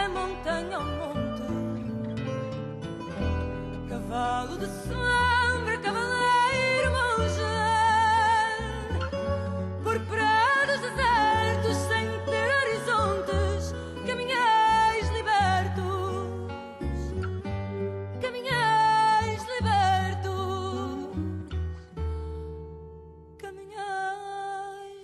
da montanha ao monte, cavalo de sombra, cavaleiro monge, por prados desertos sem ter horizontes, caminhais libertos, caminhais libertos, caminhais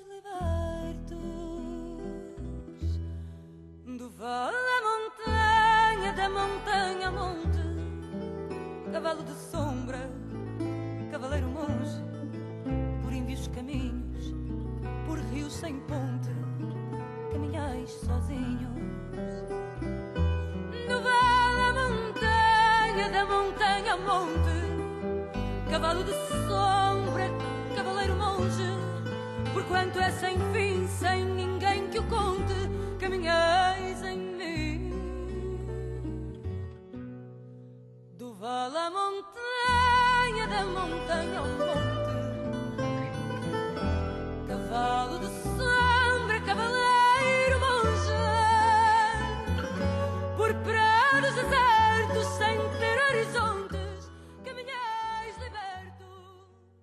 libertos, do vale à montanha, da montanha ao monte, cavalo de sombra, cavaleiro monge, por ínvios caminhos, por rios sem ponte, caminhais sozinhos. No vale à montanha, da montanha ao monte, cavalo de sombra, cavaleiro monge, porquanto é sem fim, sem ninguém que o conte, caminhais em mim. Do vale à montanha, da montanha ao monte, cavalo de sombra, cavaleiro monge, por prados desertos sem ter horizontes, caminhais libertos,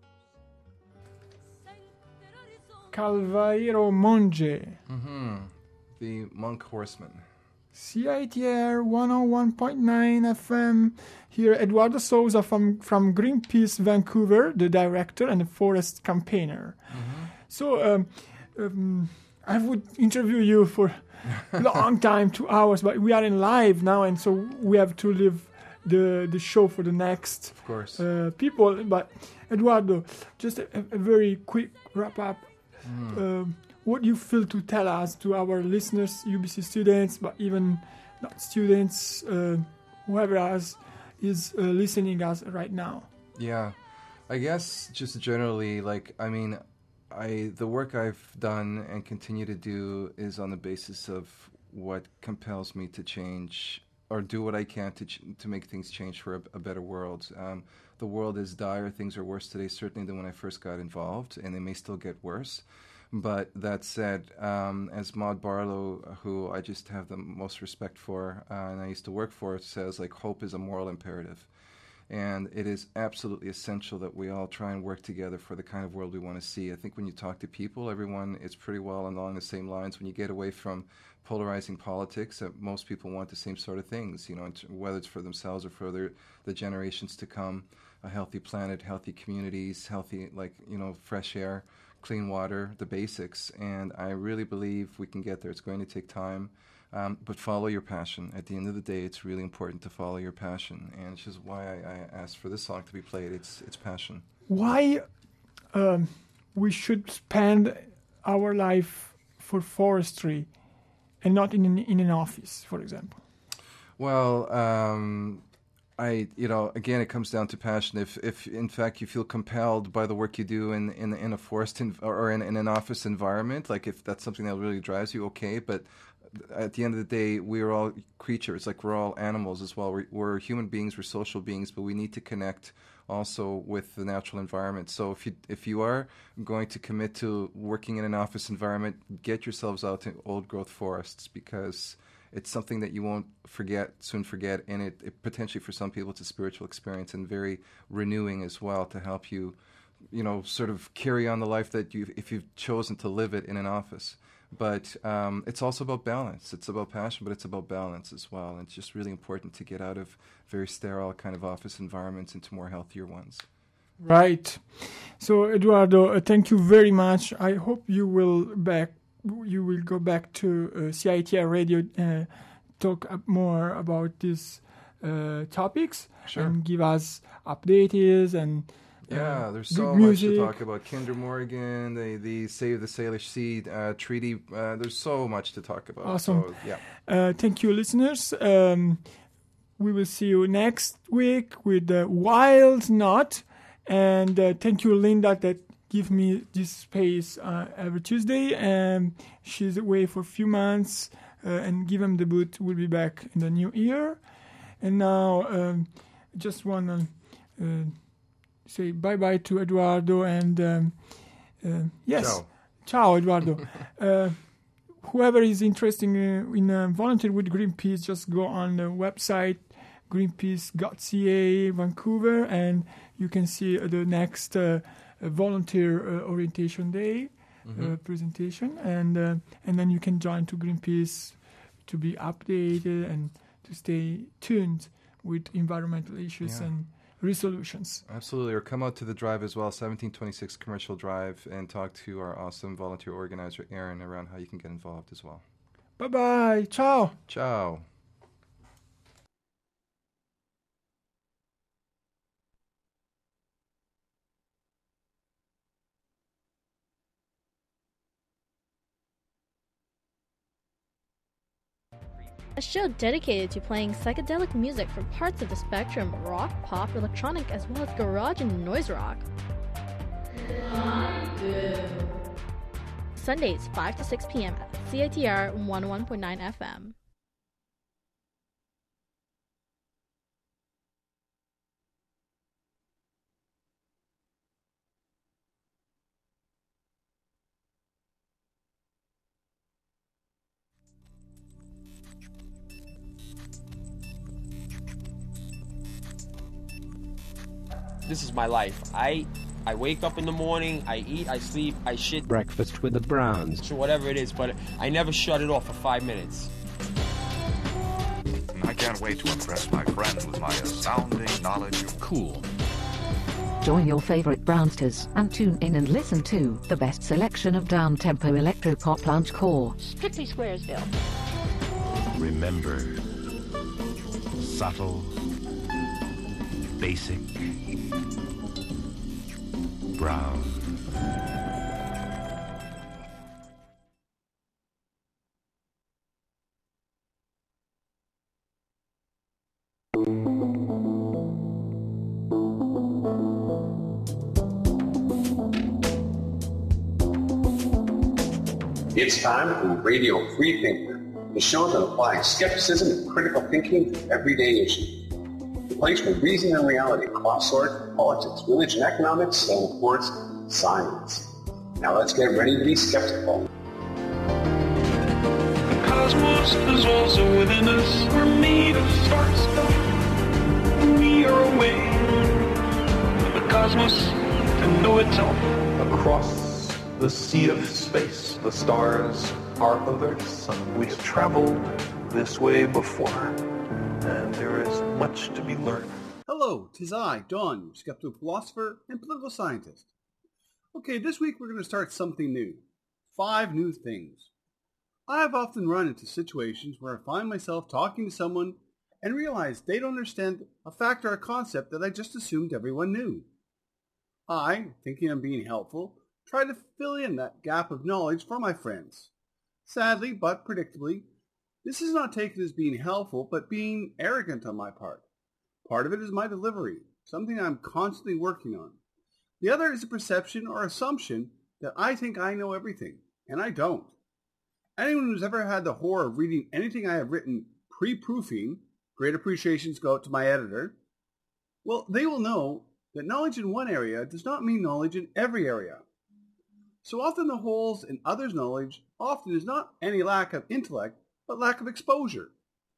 sem ter horizontes. Cavaleiro Monge. The monk horseman. CITR 101.9 FM. Here, Eduardo Souza from Greenpeace Vancouver, the director and the forest campaigner. So, I would interview you for a long time, 2 hours, but we are in live now, and so we have to leave the show for the next Of course. people. But Eduardo, just a very quick wrap up. What you feel to tell us, to our listeners, UBC students, but even not students, whoever else is listening us right now? Yeah, I guess just generally, like, I mean, the work I've done and continue to do is on the basis of what compels me to change or do what I can to make things change for a better world. The world is dire. Things are worse today, certainly, than when I first got involved, and they may still get worse. But that said, as Maud Barlow, who I just have the most respect for, and I used to work for, says, like, hope is a moral imperative. And it is absolutely essential that we all try and work together for the kind of world we want to see. I think when you talk to people, everyone is pretty well along the same lines. When you get away from polarizing politics, most people want the same sort of things, you know, whether it's for themselves or for the generations to come, a healthy planet, healthy communities, healthy, like, you know, fresh air, clean water, the basics. And I really believe we can get there. It's going to take time. But follow your passion. At the end of the day, it's really important to follow your passion. And it's just why I asked for this song to be played. It's passion. Why we should spend our life for forestry and not in an office, for example? Well, again, it comes down to passion. If in fact you feel compelled by the work you do in a forest or in an office environment, like if that's something that really drives you, okay. But at the end of the day, we are all creatures. Like, we're all animals as well. We're human beings. We're social beings, but we need to connect also with the natural environment. So if you are going to commit to working in an office environment, get yourselves out to old growth forests, because it's something that you won't soon forget, and it potentially for some people it's a spiritual experience and very renewing as well to help you, you know, sort of carry on the life that if you've chosen to live it in an office. But it's also about balance. It's about passion, but it's about balance as well. And it's just really important to get out of very sterile kind of office environments into more healthier ones. Right. So, Eduardo, thank you very much. I hope you will go back to CITR Radio, talk more about these topics, Sure. and give us updates and yeah, there's good so music. much to talk about. Kinder Morgan, the Save the Salish Sea treaty. There's so much to talk about. Awesome. So, yeah. Thank you, listeners. We will see you next week with Wild Knot. And thank you, Linda, that give me this space every Tuesday. And she's away for a few months. And Give 'em the Boot will be back in the new year. And now, just want to say bye-bye to Eduardo. And yes. Ciao. Ciao, Eduardo. whoever is interested in volunteer with Greenpeace, just go on the website greenpeace.ca Vancouver, and you can see the next volunteer orientation day presentation, and then you can join to Greenpeace to be updated and to stay tuned with environmental issues and resolutions. Absolutely. Or come out to the drive as well, 1726 Commercial Drive, and talk to our awesome volunteer organizer, Aaron, around how you can get involved as well. Bye-bye. Ciao. Ciao. A show dedicated to playing psychedelic music from parts of the spectrum: rock, pop, electronic, as well as garage and noise rock. Sundays, 5 to 6 p.m. at CITR 101.9 FM. This is my life. I wake up in the morning, I eat, I sleep, I shit. Breakfast with the Browns. Whatever it is, but I never shut it off for 5 minutes. I can't wait to impress my friends with my astounding knowledge of Cool. Join your favorite Brownsters and tune in and listen to the best selection of down-tempo electropop loungecore. Strictly Squaresville. Remember, subtle, basic, brown. It's time for Radio Free Thinker, the show that applies skepticism and critical thinking to everyday issues. The place where reason and reality cross sort politics, religion, economics, and of course, science. Now let's get ready to be skeptical. The cosmos is also within us. We're made of star stuff. We are a way for the cosmos to know itself. Across the sea of space, the stars are of Earth's sun. We have traveled this way before, and there is much to be learned. Hello, 'tis I, Don, your skeptical philosopher and political scientist. Okay, this week we're going to start something new. 5 new things. I have often run into situations where I find myself talking to someone and realize they don't understand a fact or a concept that I just assumed everyone knew. I, thinking I'm being helpful, try to fill in that gap of knowledge for my friends. Sadly, but predictably, this is not taken as being helpful, but being arrogant on my part. Part of it is my delivery, something I'm constantly working on. The other is a perception or assumption that I think I know everything, and I don't. Anyone who's ever had the horror of reading anything I have written pre-proofing, great appreciations go out to my editor, well, they will know that knowledge in one area does not mean knowledge in every area. So often the holes in others' knowledge often is not any lack of intellect, but lack of exposure.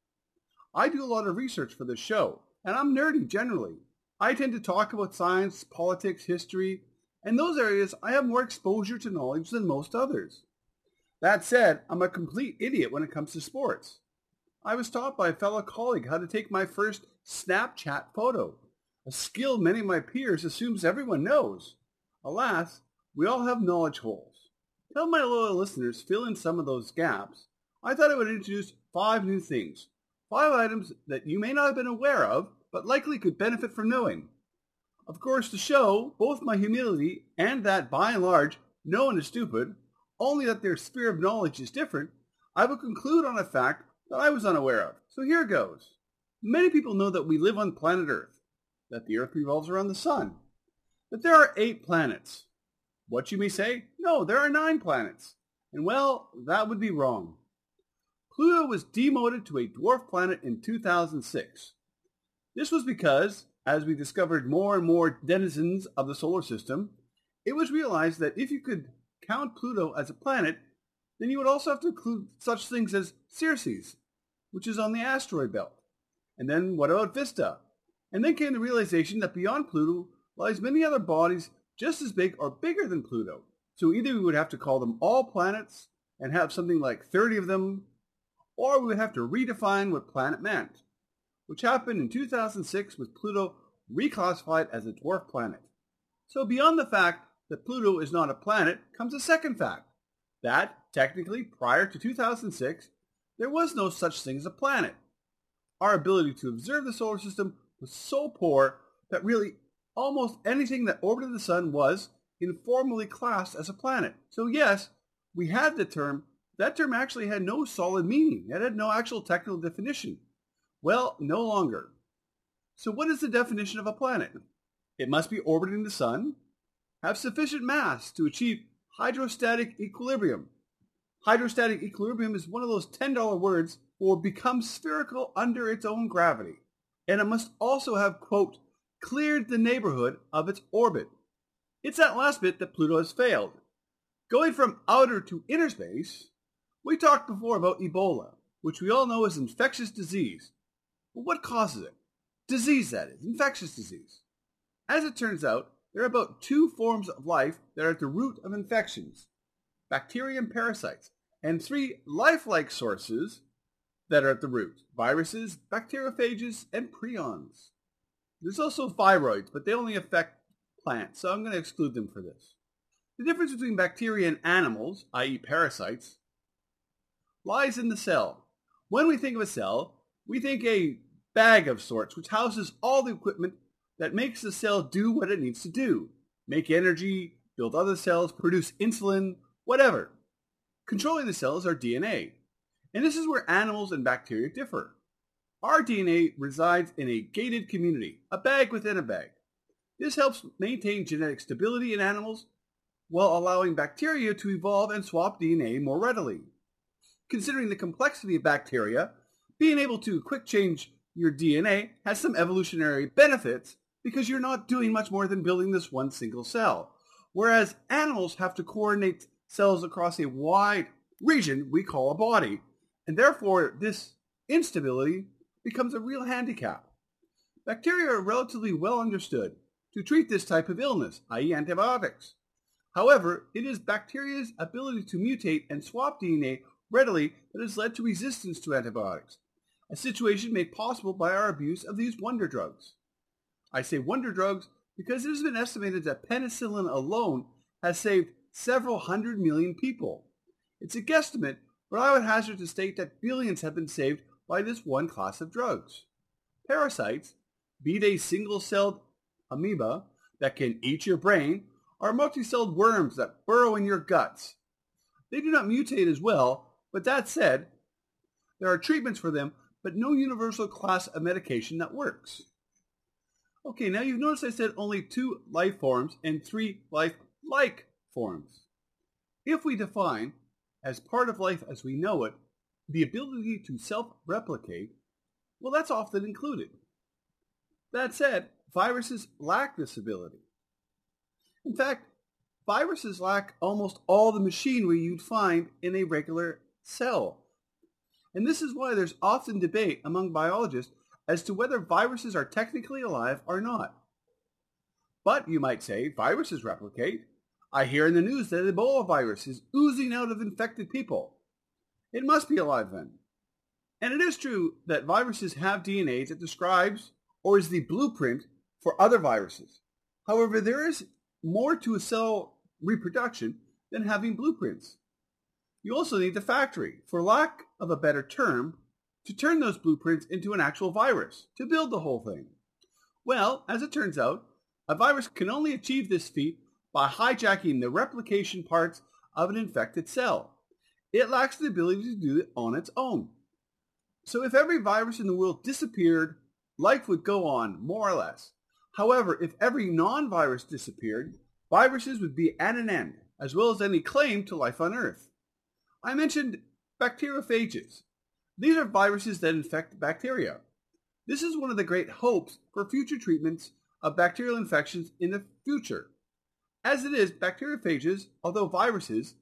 I do a lot of research for this show, and I'm nerdy generally. I tend to talk about science, politics, history, and those areas I have more exposure to knowledge than most others. That said, I'm a complete idiot when it comes to sports. I was taught by a fellow colleague how to take my first Snapchat photo, a skill many of my peers assumes everyone knows. Alas, we all have knowledge holes. To help my loyal listeners fill in some of those gaps, I thought I would introduce 5 new things. 5 items that you may not have been aware of, but likely could benefit from knowing. Of course, to show both my humility and that, by and large, no one is stupid, only that their sphere of knowledge is different, I will conclude on a fact that I was unaware of. So here goes. Many people know that we live on planet Earth, that the Earth revolves around the Sun, that there are 8 planets. What you may say? No, there are 9 planets. And well, that would be wrong. Pluto was demoted to a dwarf planet in 2006. This was because, as we discovered more and more denizens of the solar system, it was realized that if you could count Pluto as a planet, then you would also have to include such things as Circes, which is on the asteroid belt. And then what about Vista? And then came the realization that beyond Pluto lies many other bodies just as big or bigger than Pluto. So either we would have to call them all planets and have something like 30 of them, or we would have to redefine what planet meant, which happened in 2006 with Pluto reclassified as a dwarf planet. So beyond the fact that Pluto is not a planet comes a second fact, that technically prior to 2006 there was no such thing as a planet. Our ability to observe the solar system was so poor that really almost anything that orbited the sun was informally classed as a planet. So yes, we had the term. That term actually had no solid meaning. It had no actual technical definition. Well, no longer. So what is the definition of a planet? It must be orbiting the sun, have sufficient mass to achieve hydrostatic equilibrium. Hydrostatic equilibrium is one of those $10 words that will become spherical under its own gravity. And it must also have, quote, cleared the neighborhood of its orbit. It's that last bit that Pluto has failed. Going from outer to inner space, we talked before about Ebola, which we all know is infectious disease. But what causes it? Disease, that is, infectious disease. As it turns out, there are about 2 forms of life that are at the root of infections, bacteria and parasites, and 3 lifelike sources that are at the root, viruses, bacteriophages, and prions. There's also viroids, but they only affect plants, so I'm going to exclude them for this. The difference between bacteria and animals, i.e. parasites, lies in the cell. When we think of a cell, we think a bag of sorts which houses all the equipment that makes the cell do what it needs to do. Make energy, build other cells, produce insulin, whatever. Controlling the cell is our DNA. And this is where animals and bacteria differ. Our DNA resides in a gated community, a bag within a bag. This helps maintain genetic stability in animals while allowing bacteria to evolve and swap DNA more readily. Considering the complexity of bacteria, being able to quick change your DNA has some evolutionary benefits because you're not doing much more than building this one single cell. Whereas animals have to coordinate cells across a wide region we call a body, and therefore this instability becomes a real handicap. Bacteria are relatively well understood to treat this type of illness, i.e. antibiotics. However, it is bacteria's ability to mutate and swap DNA readily that has led to resistance to antibiotics, a situation made possible by our abuse of these wonder drugs. I say wonder drugs because it has been estimated that penicillin alone has saved several 100 million people. It's a guesstimate, but I would hazard to state that billions have been saved by this one class of drugs. Parasites, be they single-celled amoeba that can eat your brain, or multi-celled worms that burrow in your guts. They do not mutate as well, but that said, there are treatments for them, but no universal class of medication that works. Okay, now you've noticed I said only 2 life forms and 3 life-like forms. If we define, as part of life as we know it, the ability to self-replicate, well, that's often included. That said, viruses lack this ability. In fact, viruses lack almost all the machinery you'd find in a regular cell. And this is why there's often debate among biologists as to whether viruses are technically alive or not. But you might say, viruses replicate. I hear in the news that Ebola virus is oozing out of infected people. It must be alive then. And it is true that viruses have DNA that describes or is the blueprint for other viruses. However, there is more to a cell reproduction than having blueprints. You also need the factory, for lack of a better term, to turn those blueprints into an actual virus, to build the whole thing. Well, as it turns out, a virus can only achieve this feat by hijacking the replication parts of an infected cell. It lacks the ability to do it on its own. So if every virus in the world disappeared, life would go on, more or less. However, if every non-virus disappeared, viruses would be at an end, as well as any claim to life on Earth. I mentioned bacteriophages. These are viruses that infect bacteria. This is one of the great hopes for future treatments of bacterial infections in the future. As it is, bacteriophages, although viruses,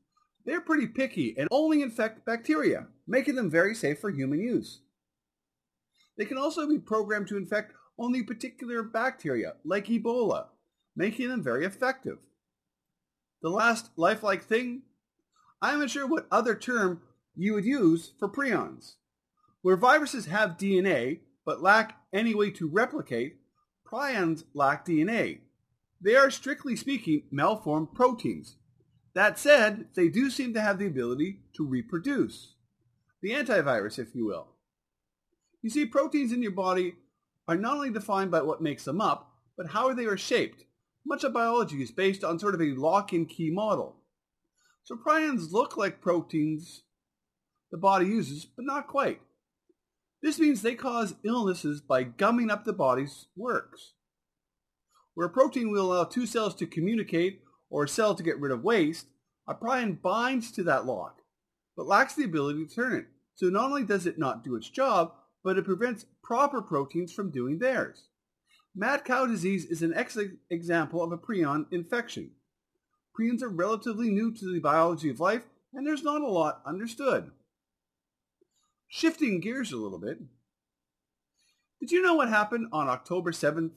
They're pretty picky and only infect bacteria, making them very safe for human use. They can also be programmed to infect only particular bacteria, like Ebola, making them very effective. The last lifelike thing? I'm not sure what other term you would use for prions. Where viruses have DNA, but lack any way to replicate, prions lack DNA. They are, strictly speaking, malformed proteins. That said, they do seem to have the ability to reproduce. The antivirus, if you will. You see, proteins in your body are not only defined by what makes them up, but how they are shaped. Much of biology is based on sort of a lock-and-key model. So prions look like proteins the body uses, but not quite. This means they cause illnesses by gumming up the body's works. Where a protein will allow two cells to communicate or a cell to get rid of waste, a prion binds to that lock, but lacks the ability to turn it. So not only does it not do its job, but it prevents proper proteins from doing theirs. Mad cow disease is an excellent example of a prion infection. Prions are relatively new to the biology of life, and there's not a lot understood. Shifting gears a little bit, did you know what happened on October 7th,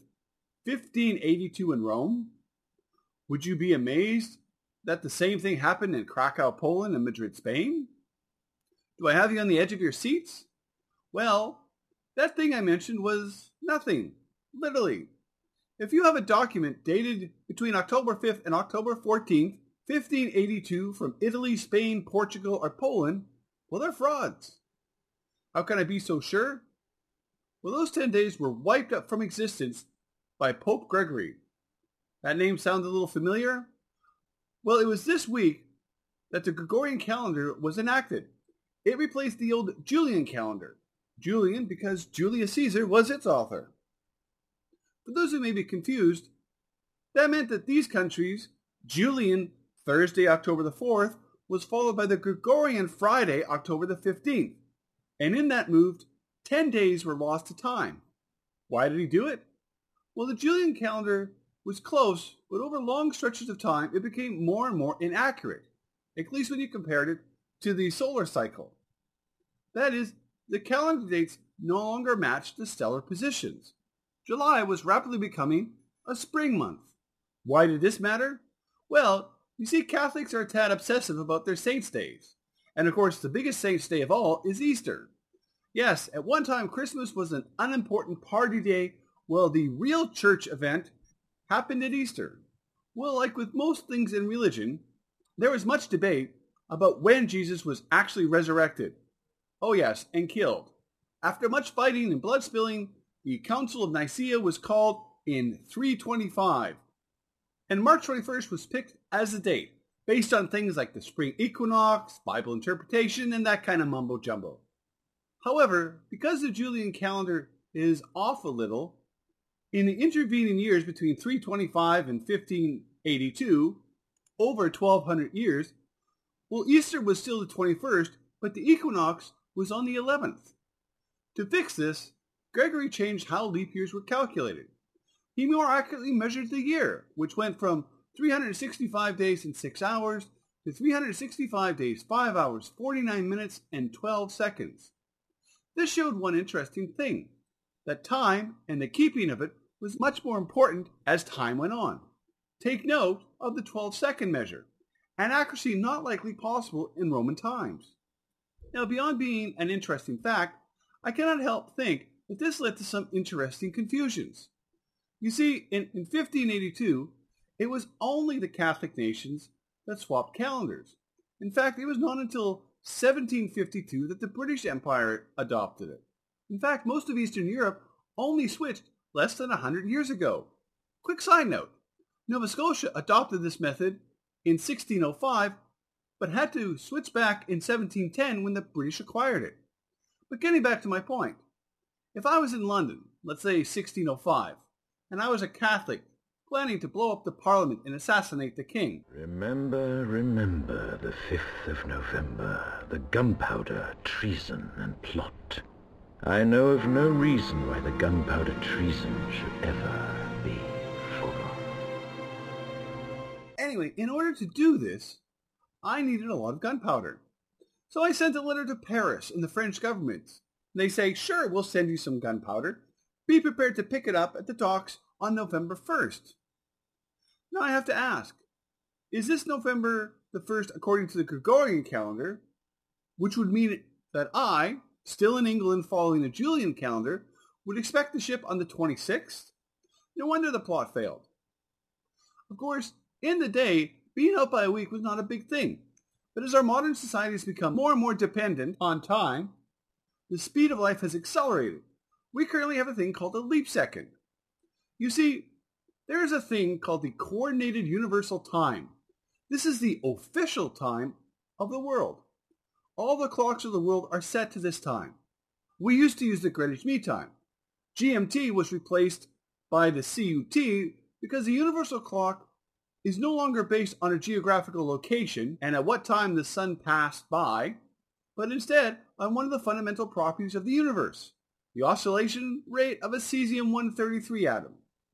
1582 in Rome? Would you be amazed that the same thing happened in Krakow, Poland and Madrid, Spain? Do I have you on the edge of your seats? Well, that thing I mentioned was nothing, literally. If you have a document dated between October 5th and October 14th, 1582 from Italy, Spain, Portugal, or Poland, well, they're frauds. How can I be so sure? Well, those 10 days were wiped up from existence by Pope Gregory. That name sounds a little familiar? Well, it was this week that the Gregorian calendar was enacted. It replaced the old Julian calendar. Julian because Julius Caesar was its author. For those who may be confused, that meant that these countries, Julian Thursday, October the 4th, was followed by the Gregorian Friday, October the 15th. And in that move, 10 days were lost to time. Why did he do it? Well, the Julian calendar was close, but over long stretches of time, it became more and more inaccurate, at least when you compared it to the solar cycle. That is, the calendar dates no longer matched the stellar positions. July was rapidly becoming a spring month. Why did this matter? Well, you see, Catholics are a tad obsessive about their saints' days. And of course, the biggest saints' day of all is Easter. Yes, at one time, Christmas was an unimportant party day. Well, the real church event happened at Easter. Well, like with most things in religion, there was much debate about when Jesus was actually resurrected. Oh yes, and killed. After much fighting and blood spilling, the Council of Nicaea was called in 325. And March 21st was picked as the date, based on things like the spring equinox, Bible interpretation, and that kind of mumbo-jumbo. However, because the Julian calendar is off a little, in the intervening years between 325 and 1582, over 1,200 years, well, Easter was still the 21st, but the equinox was on the 11th. To fix this, Gregory changed how leap years were calculated. He more accurately measured the year, which went from 365 days and 6 hours to 365 days, 5 hours, 49 minutes, and 12 seconds. This showed one interesting thing, that time and the keeping of it was much more important as time went on. Take note of the 12-second measure, and accuracy not likely possible in Roman times. Now, beyond being an interesting fact, I cannot help think that this led to some interesting confusions. You see, in 1582, it was only the Catholic nations that swapped calendars. In fact, it was not until 1752 that the British Empire adopted it. In fact, most of Eastern Europe only switched less than 100 years ago. Quick side note, Nova Scotia adopted this method in 1605, but had to switch back in 1710 when the British acquired it. But getting back to my point, if I was in London, let's say 1605, and I was a Catholic planning to blow up the Parliament and assassinate the king. Remember, remember the 5th of November, the gunpowder, treason, and plot. I know of no reason why the gunpowder treason should ever be forgotten. Anyway, in order to do this, I needed a lot of gunpowder. So I sent a letter to Paris and the French government. They say, sure, we'll send you some gunpowder. Be prepared to pick it up at the docks on November 1st. Now I have to ask, is this November the 1st according to the Gregorian calendar, which would mean that I, still in England following the Julian calendar, would expect the ship on the 26th? No wonder the plot failed. Of course, in the day, being out by a week was not a big thing. But as our modern society has become more and more dependent on time, the speed of life has accelerated. We currently have a thing called a leap second. You see, there is a thing called the Coordinated Universal Time. This is the official time of the world. All the clocks of the world are set to this time. We used to use the Greenwich Mean Time. GMT was replaced by the CUT because the universal clock is no longer based on a geographical location and at what time the sun passed by, but instead on one of the fundamental properties of the universe, the oscillation rate of a cesium-133 atom.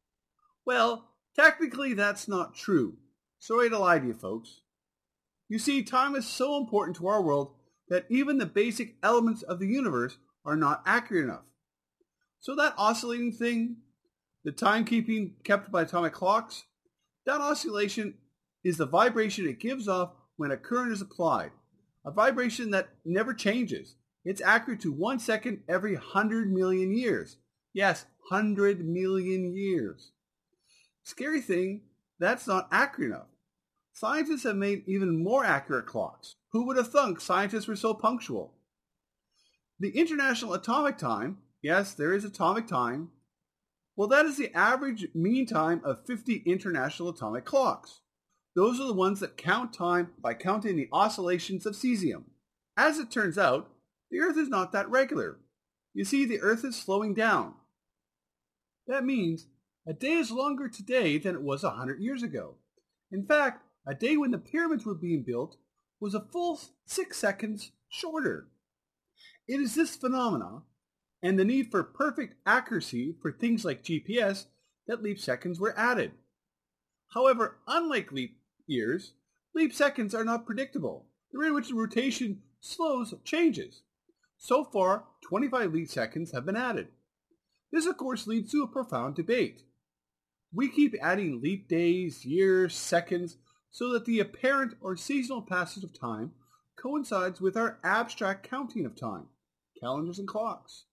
Well, technically that's not true. Sorry to lie to you folks. You see, time is so important to our world that even the basic elements of the universe are not accurate enough. So that oscillating thing, the timekeeping kept by atomic clocks, that oscillation is the vibration it gives off when a current is applied. A vibration that never changes. It's accurate to 1 second every 100 million years. Yes, 100 million years. Scary thing, that's not accurate enough. Scientists have made even more accurate clocks. Who would have thunk scientists were so punctual? The International Atomic Time, yes, there is atomic time, well, that is the average mean time of 50 international atomic clocks. Those are the ones that count time by counting the oscillations of cesium. As it turns out, the Earth is not that regular. You see, the Earth is slowing down. That means a day is longer today than it was 100 years ago. In fact, a day when the pyramids were being built was a full 6 seconds shorter. It is this phenomena and the need for perfect accuracy for things like GPS that leap seconds were added. However, unlike leap years, leap seconds are not predictable. The rate at which the rotation slows changes. So far, 25 leap seconds have been added. This, of course, leads to a profound debate. We keep adding leap days, years, seconds, so that the apparent or seasonal passage of time coincides with our abstract counting of time, calendars and clocks.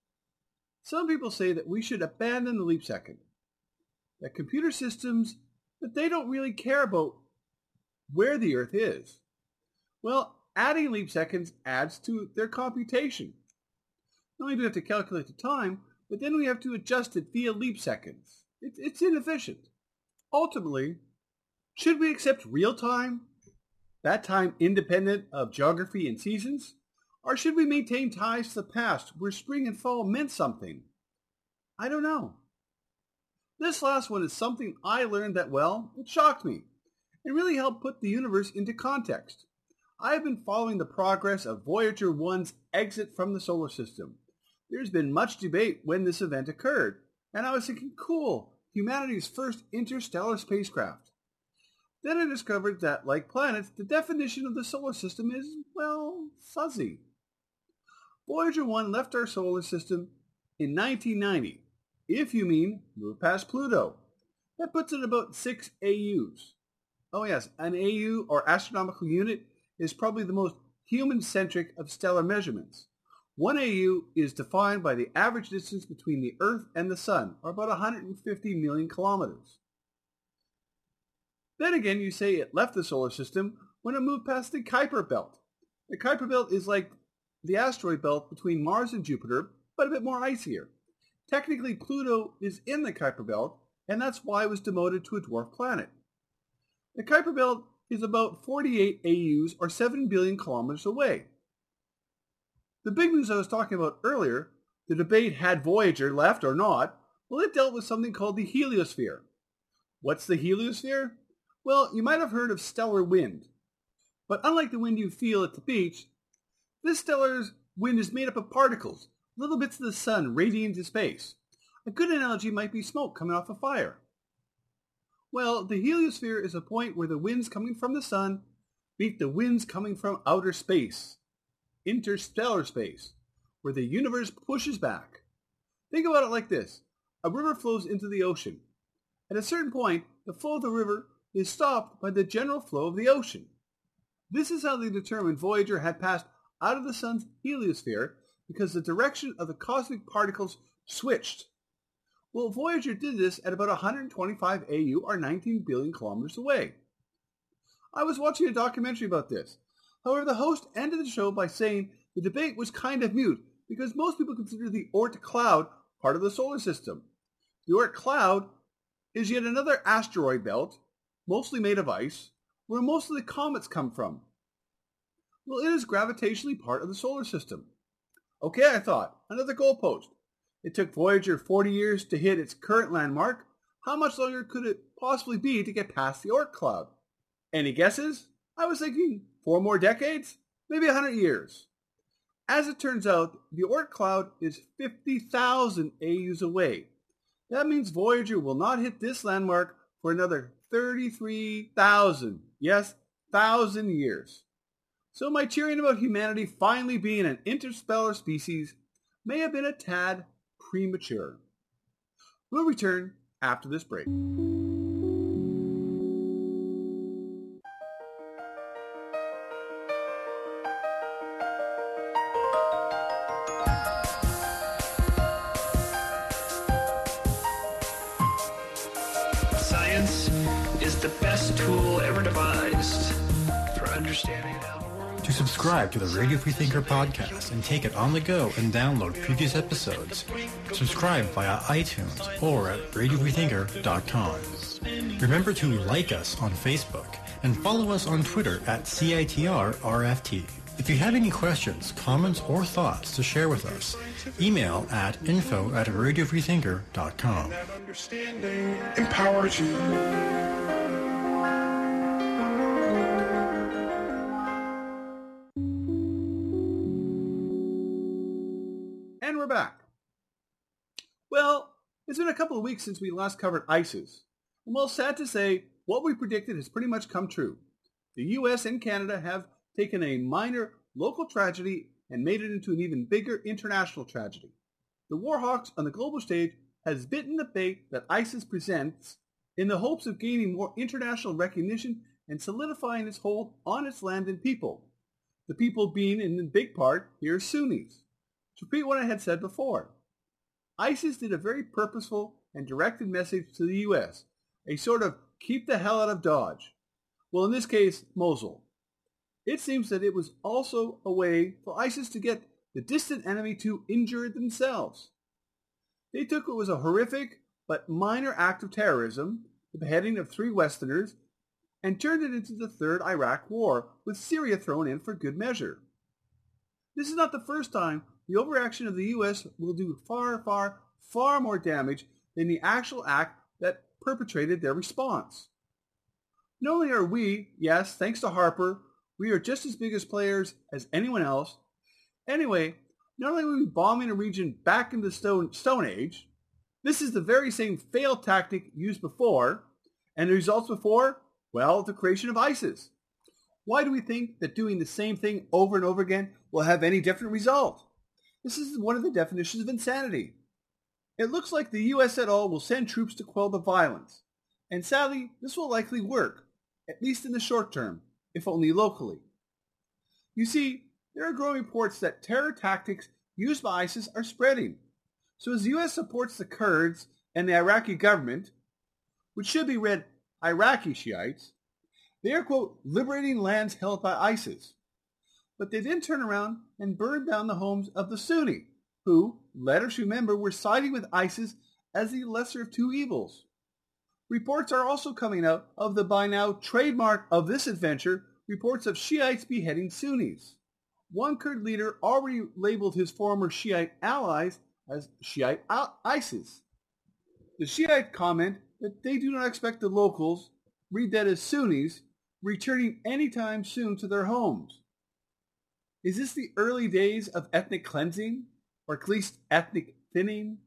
Some people say that we should abandon the leap second, that computer systems, that they don't really care about where the Earth is. Well, adding leap seconds adds to their computation. Not only do we have to calculate the time, but then we have to adjust it via leap seconds. It's inefficient. Ultimately, should we accept real time, that time independent of geography and seasons? Or should we maintain ties to the past where spring and fall meant something? I don't know. This last one is something I learned that, well, it shocked me and really helped put the universe into context. I have been following the progress of Voyager 1's exit from the solar system. There's been much debate when this event occurred, and I was thinking, cool, humanity's first interstellar spacecraft. Then I discovered that, like planets, the definition of the solar system is, well, fuzzy. Voyager 1 left our solar system in 1990, if you mean move past Pluto. That puts it about 6 AUs. Oh yes, an AU, or astronomical unit, is probably the most human-centric of stellar measurements. 1 AU is defined by the average distance between the Earth and the Sun, or about 150 million kilometers. Then again, you say it left the solar system when it moved past the Kuiper Belt. The Kuiper Belt is like the asteroid belt between Mars and Jupiter, but a bit more icier. Technically, Pluto is in the Kuiper Belt, and that's why it was demoted to a dwarf planet. The Kuiper Belt is about 48 AUs, or 7 billion kilometers away. The big news I was talking about earlier, the debate had Voyager left or not, well, it dealt with something called the heliosphere. What's the heliosphere? Well, you might have heard of stellar wind. But unlike the wind you feel at the beach, this stellar wind is made up of particles, little bits of the sun radiating into space. A good analogy might be smoke coming off a fire. Well, the heliosphere is a point where the winds coming from the sun beat the winds coming from outer space, interstellar space, where the universe pushes back. Think about it like this. A river flows into the ocean. At a certain point, the flow of the river is stopped by the general flow of the ocean. This is how they determined Voyager had passed out of the sun's heliosphere, because the direction of the cosmic particles switched. Well, Voyager did this at about 125 AU, or 19 billion kilometers away. I was watching a documentary about this. However, the host ended the show by saying the debate was kind of mute, because most people consider the Oort cloud part of the solar system. The Oort cloud is yet another asteroid belt, mostly made of ice, where most of the comets come from. Well, it is gravitationally part of the solar system. Okay, I thought, another goalpost. It took Voyager 40 years to hit its current landmark. How much longer could it possibly be to get past the Oort cloud? Any guesses? I was thinking 4 more decades? Maybe 100 years. As it turns out, the Oort cloud is 50,000 AUs away. That means Voyager will not hit this landmark for another 33,000, yes, 1,000 years. So my cheering about humanity finally being an interstellar species may have been a tad premature. We'll return after this break. Science is the best tool ever devised for understanding how the world. To subscribe to the Radio Freethinker podcast and take it on the go and download previous episodes, subscribe via iTunes or at radiofreethinker.com. Remember to like us on Facebook and follow us on Twitter at CITRRFT. If you have any questions, comments, or thoughts to share with us, email at info@radiofreethinker.com. That understanding empowers you. And we're back. Well, it's been a couple of weeks since we last covered ISIS. And while sad to say, what we predicted has pretty much come true. The US and Canada have taken a minor local tragedy and made it into an even bigger international tragedy. The Warhawks on the global stage has bitten the bait that ISIS presents in the hopes of gaining more international recognition and solidifying its hold on its land and people. The people being, in big part, here Sunnis. To repeat what I had said before, ISIS did a very purposeful and directed message to the US, a sort of keep the hell out of Dodge. Well, in this case, Mosul. It seems that it was also a way for ISIS to get the distant enemy to injure themselves. They took what was a horrific but minor act of terrorism, the beheading of 3 Westerners, and turned it into the Third Iraq War, with Syria thrown in for good measure. This is not the first time the overreaction of the US will do far, far, far more damage than the actual act that perpetrated their response. Not only are we, yes, thanks to Harper, we are just as big as players as anyone else. Anyway, not only are we bombing a region back in the Stone Age, this is the very same failed tactic used before, and the results before, well, the creation of ISIS. Why do we think that doing the same thing over and over again will have any different result? This is one of the definitions of insanity. It looks like the US et al. Will send troops to quell the violence, and sadly, this will likely work, at least in the short term, if only locally. You see, there are growing reports that terror tactics used by ISIS are spreading. So as the US supports the Kurds and the Iraqi government, which should be read Iraqi Shiites, they are, quote, liberating lands held by ISIS. But they then turn around and burn down the homes of the Sunni, who, let us remember, were siding with ISIS as the lesser of two evils. Reports are also coming out of the by now trademark of this adventure, reports of Shiites beheading Sunnis. One Kurd leader already labeled his former Shiite allies as Shiite ISIS. The Shiite comment that they do not expect the locals, read that as Sunnis, returning anytime soon to their homes. Is this the early days of ethnic cleansing, or at least ethnic thinning?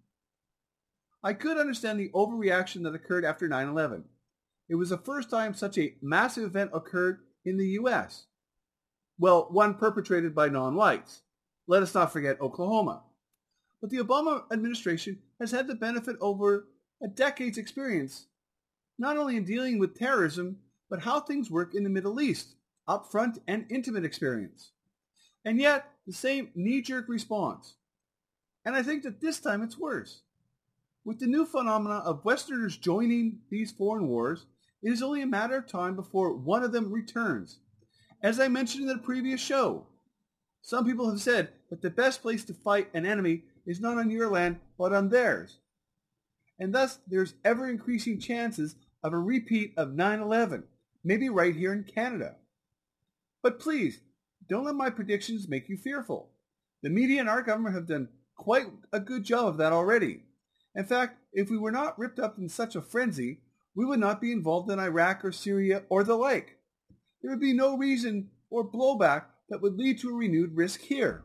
I could understand the overreaction that occurred after 9/11. It was the first time such a massive event occurred in the U.S. Well, one perpetrated by non-whites. Let us not forget Oklahoma. But the Obama administration has had the benefit over a decade's experience, not only in dealing with terrorism, but how things work in the Middle East, upfront and intimate experience. And yet, the same knee-jerk response. And I think that this time it's worse. With the new phenomena of Westerners joining these foreign wars, it is only a matter of time before one of them returns. As I mentioned in the previous show, some people have said that the best place to fight an enemy is not on your land, but on theirs. And thus, there's ever-increasing chances of a repeat of 9/11, maybe right here in Canada. But please, don't let my predictions make you fearful. The media and our government have done quite a good job of that already. In fact, if we were not ripped up in such a frenzy, we would not be involved in Iraq or Syria or the like. There would be no reason or blowback that would lead to a renewed risk here.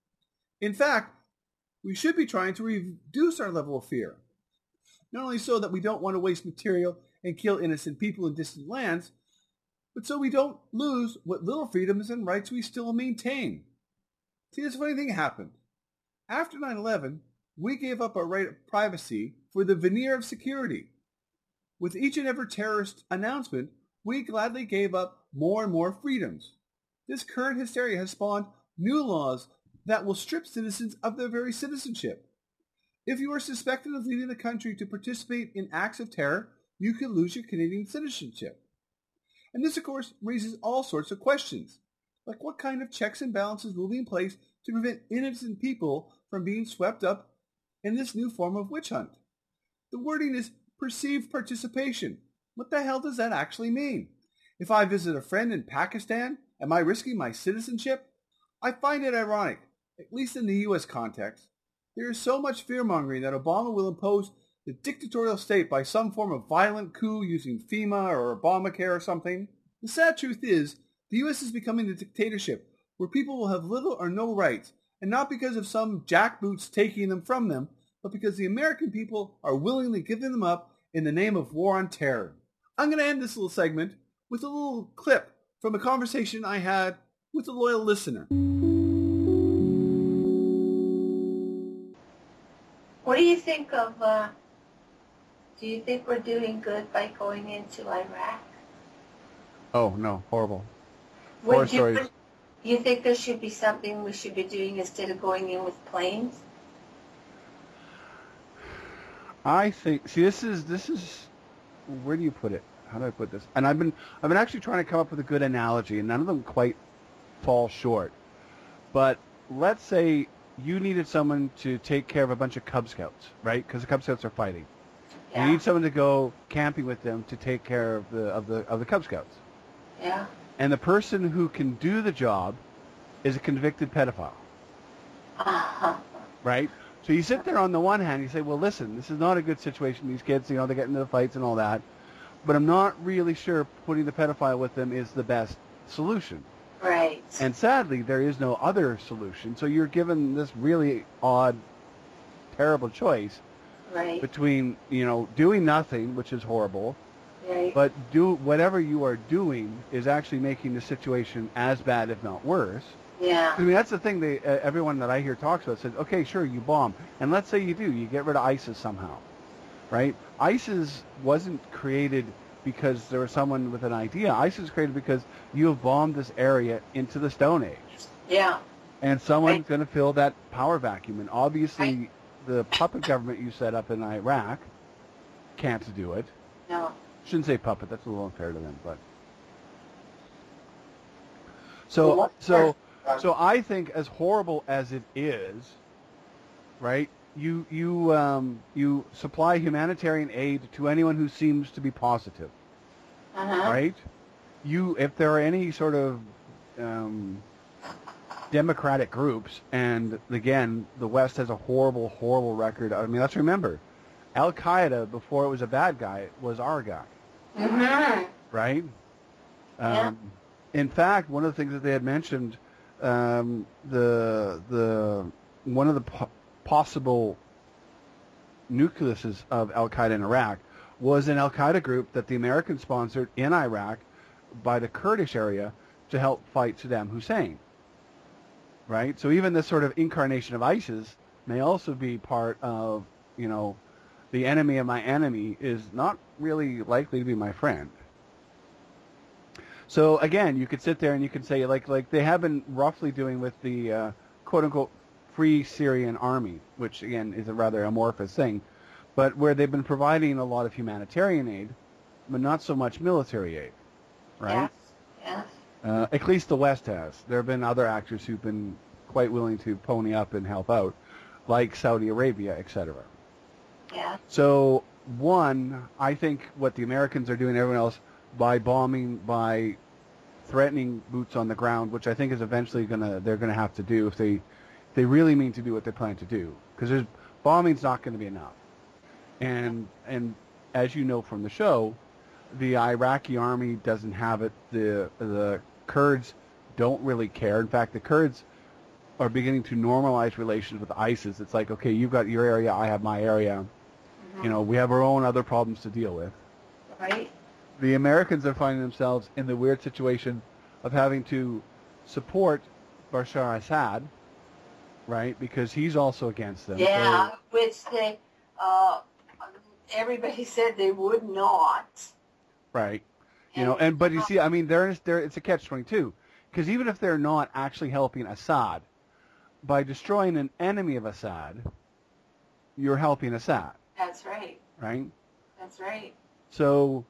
In fact, we should be trying to reduce our level of fear. Not only so that we don't want to waste material and kill innocent people in distant lands, but so we don't lose what little freedoms and rights we still maintain. See, this funny thing happened. After 9/11, we gave up our right of privacy for the veneer of security. With each and every terrorist announcement, we gladly gave up more and more freedoms. This current hysteria has spawned new laws that will strip citizens of their very citizenship. If you are suspected of leading the country to participate in acts of terror, you could lose your Canadian citizenship. And this, of course, raises all sorts of questions, like what kind of checks and balances will be in place to prevent innocent people from being swept up in this new form of witch hunt. The wording is perceived participation. What the hell does that actually mean? If I visit a friend in Pakistan, am I risking my citizenship? I find it ironic, at least in the U.S. context. There is so much fear-mongering that Obama will impose the dictatorial state by some form of violent coup using FEMA or Obamacare or something. The sad truth is, the U.S. is becoming a dictatorship where people will have little or no rights, and not because of some jackboots taking them from them, but because the American people are willingly giving them up in the name of war on terror. I'm going to end this little segment with a little clip from a conversation I had with a loyal listener. What do you think of, do you think we're doing good by going into Iraq? Oh, no, horrible. Would Horror stories. You think there should be something we should be doing instead of going in with planes? I think, see, this is, where do you put it? How do I put this? And I've been actually trying to come up with a good analogy, and none of them quite fall short. But let's say you needed someone to take care of a bunch of Cub Scouts, right? Because the Cub Scouts are fighting. Yeah. You need someone to go camping with them to take care of the Cub Scouts. Yeah. And the person who can do the job is a convicted pedophile. Uh-huh. Right? So you sit there on the one hand, you say, well, listen, this is not a good situation. These kids, they get into the fights and all that. But I'm not really sure putting the pedophile with them is the best solution. Right. And sadly, there is no other solution. So you're given this really odd, terrible choice. Right. Between, doing nothing, which is horrible. Right. But whatever you are doing is actually making the situation as bad, if not worse. Yeah. I mean, that's the thing everyone that I hear talks about says, okay, sure, you bomb. And let's say you do. You get rid of ISIS somehow, right? ISIS wasn't created because there was someone with an idea. ISIS was created because you have bombed this area into the Stone Age. Yeah. And someone's going to fill that power vacuum. And obviously, the puppet government you set up in Iraq can't do it. No. Shouldn't say puppet. That's a little unfair to them, but... So I think, as horrible as it is, right? You supply humanitarian aid to anyone who seems to be positive, right? If there are any sort of democratic groups, and again, the West has a horrible, horrible record. I mean, let's remember, Al Qaeda, before it was a bad guy, was our guy, right? Yeah. In fact, one of the things that they had mentioned. One of the possible nucleuses of Al Qaeda in Iraq was an Al Qaeda group that the Americans sponsored in Iraq, by the Kurdish area to help fight Saddam Hussein. Right? So even this sort of incarnation of ISIS may also be part of, the enemy of my enemy is not really likely to be my friend. So again, you could sit there and you could say, like they have been roughly doing with the quote-unquote Free Syrian Army, which again is a rather amorphous thing, but where they've been providing a lot of humanitarian aid, but not so much military aid, right? Yes. At least the West has. There have been other actors who've been quite willing to pony up and help out, like Saudi Arabia, etc. Yeah. So, one, I think what the Americans are doing, everyone else, by bombing, by threatening boots on the ground, which I think is eventually they're gonna have to do if they really mean to do what they plan to do, because bombing's not going to be enough. And as you know from the show, the Iraqi army doesn't have it. The Kurds don't really care. In fact, the Kurds are beginning to normalize relations with ISIS. It's like, okay, you've got your area, I have my area. We have our own other problems to deal with. Right. The Americans are finding themselves in the weird situation of having to support Bashar Assad, right? Because he's also against them. Yeah, So, which they, everybody said they would not. right. But you see, I mean, it's a catch-22. Because even if they're not actually helping Assad, by destroying an enemy of Assad, you're helping Assad, That's right. right? That's right. So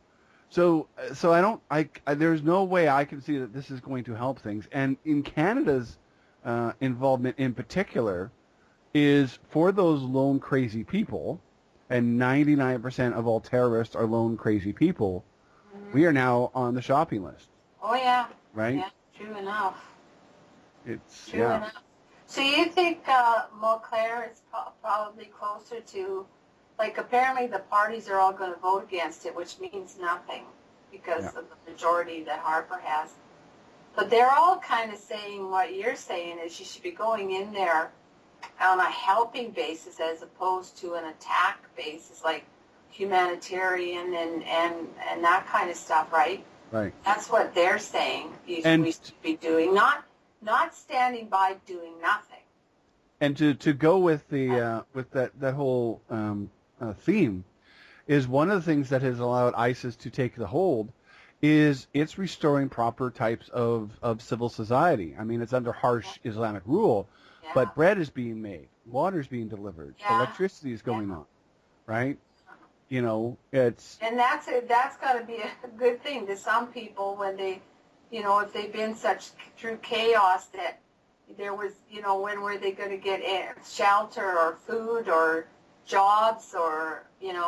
there's no way I can see that this is going to help things. And in Canada's involvement in particular is for those lone crazy people, and 99% of all terrorists are lone crazy people, we are now on the shopping list. Oh, yeah. Right? Yeah, true enough. It's, True yeah. enough. So you think Montclair is probably closer to, like, apparently the parties are all going to vote against it, which means nothing because of the majority that Harper has. But they're all kind of saying what you're saying is you should be going in there on a helping basis as opposed to an attack basis, like humanitarian and that kind of stuff, right? Right. That's what they're saying we should be doing, not standing by doing nothing. And to go with the with that whole theme is one of the things that has allowed ISIS to take the hold is it's restoring proper types of civil society. I mean, it's under harsh Islamic rule, but bread is being made, water is being delivered, electricity is going on, right? It's... And that's got to be a good thing to some people when they, if they've been through chaos that there was, when were they going to get shelter or food or jobs or,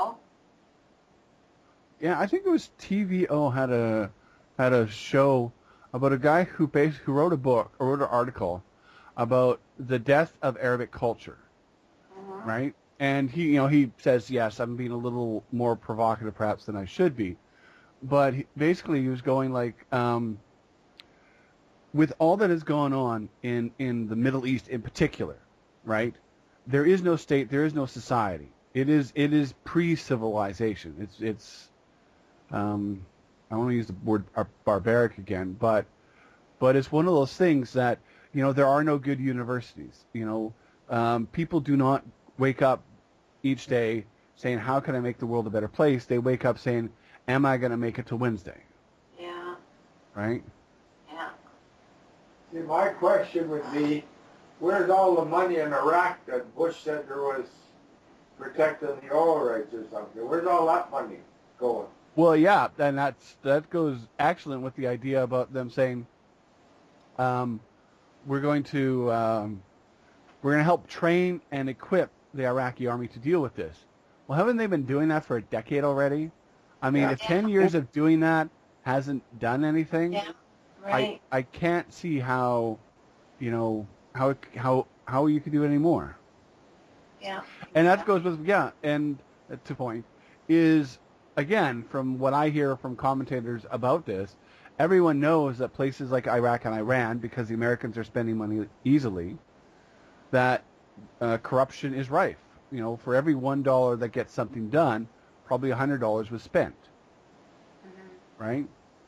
Yeah, I think it was TVO had a show about a guy who wrote a book or wrote an article about the death of Arabic culture, right? And he says, yes, I'm being a little more provocative perhaps than I should be, but basically he was going like, with all that has gone on in the Middle East in particular, right? There is no state, there is no society. It is pre-civilization. It's I don't want to use the word barbaric again, but it's one of those things that, there are no good universities. People do not wake up each day saying, how can I make the world a better place? They wake up saying, am I going to make it to Wednesday? Yeah. Right? Yeah. See, my question would be, where's all the money in Iraq that Bush said there was protecting the oil rights or something? Where's all that money going? Well, yeah, and that goes excellent with the idea about them saying, we're going to help train and equip the Iraqi army to deal with this. Well, haven't they been doing that for a decade already? I mean, if 10 years of doing that hasn't done anything, right. I can't see how you could do it anymore. Yeah. And that goes with and to point is, again, from what I hear from commentators about this, everyone knows that places like Iraq and Iran, because the Americans are spending money easily, that corruption is rife. For every $1 that gets something done, probably $100 was spent. Right?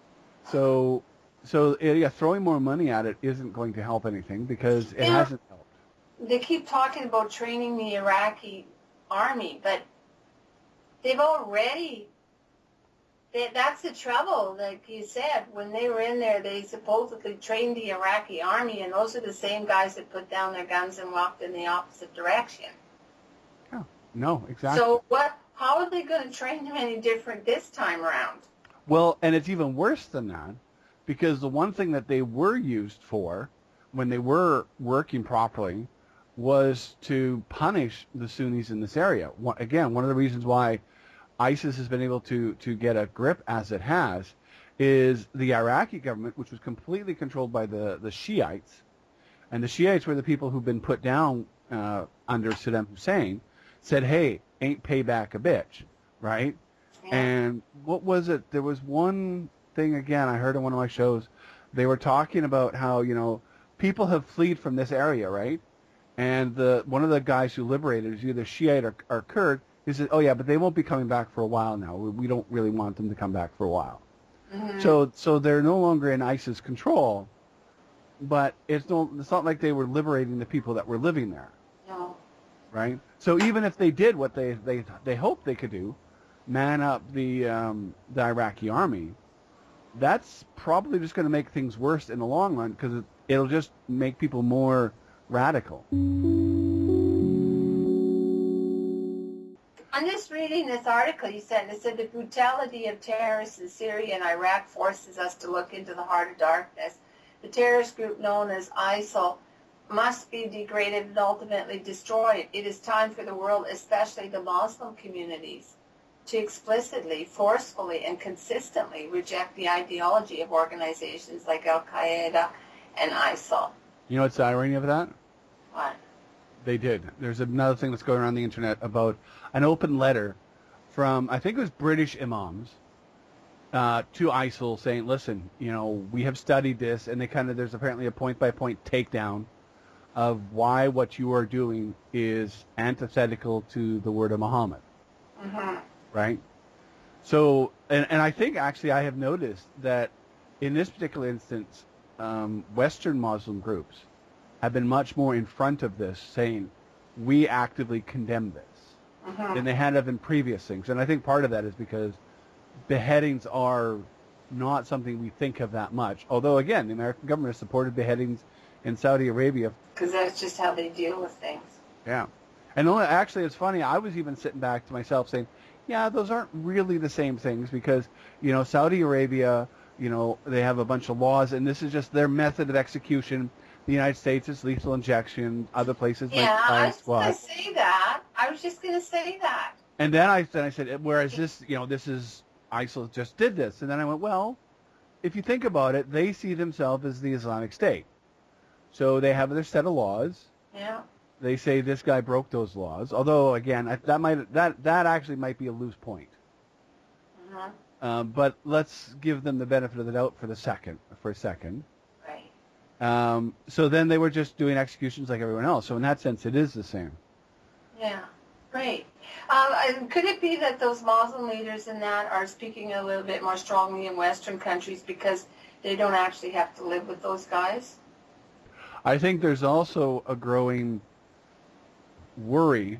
So throwing more money at it isn't going to help anything because it hasn't helped. They keep talking about training the Iraqi army, but they've already... That's the trouble, like you said. When they were in there, they supposedly trained the Iraqi army, and those are the same guys that put down their guns and walked in the opposite direction. Yeah, no, exactly. So how are they going to train them any different this time around? Well, and it's even worse than that, because the one thing that they were used for when they were working properly was to punish the Sunnis in this area. Again, one of the reasons why ISIS has been able to get a grip as it has is the Iraqi government, which was completely controlled by the Shiites, and the Shiites were the people who've been put down under Saddam Hussein, said, hey, ain't payback a bitch, right? Yeah. And what was it? There was one thing, again, I heard on one of my shows, they were talking about how, people have fled from this area, right? And one of the guys who liberated is either Shiite or Kurd. He said, oh, yeah, but they won't be coming back for a while now. We don't really want them to come back for a while. Mm-hmm. So they're no longer in ISIS control, but it's not like they were liberating the people that were living there. No. Right? So even if they did what they hoped they could do, man up the Iraqi army, that's probably just going to make things worse in the long run because it'll just make people more radical. I'm just reading this article you sent. It said the brutality of terrorists in Syria and Iraq forces us to look into the heart of darkness. The terrorist group known as ISIL must be degraded and ultimately destroyed. It is time for the world, especially the Muslim communities, to explicitly, forcefully, and consistently reject the ideology of organizations like Al-Qaeda and ISIL. You know what's the irony of that? What? They did. There's another thing that's going around the internet about an open letter from, I think it was British imams, to ISIL saying, listen, we have studied this, and there's apparently a point-by-point takedown of why what you are doing is antithetical to the word of Muhammad. Mm-hmm. Right? So, and I think actually I have noticed that in this particular instance, Western Muslim groups have been much more in front of this, saying, we actively condemn this, than they had in previous things. And I think part of that is because beheadings are not something we think of that much. Although, again, the American government has supported beheadings in Saudi Arabia. Because that's just how they deal with things. Yeah. And actually, it's funny, I was even sitting back to myself saying, yeah, those aren't really the same things because, Saudi Arabia, they have a bunch of laws, and this is just their method of execution. The United States is lethal injection. Other places like I was going to say that. I was just going to say that. And then I said, whereas this, this is ISIL just did this. And then I went, well, if you think about it, they see themselves as the Islamic State. So they have their set of laws. Yeah. They say this guy broke those laws. Although, again, that actually might be a loose point. Uh-huh. But let's give them the benefit of the doubt for a second. Right. So then they were just doing executions like everyone else. So in that sense, it is the same. Yeah. Right. Could it be that those Muslim leaders in that are speaking a little bit more strongly in Western countries because they don't actually have to live with those guys? I think there's also a growing worry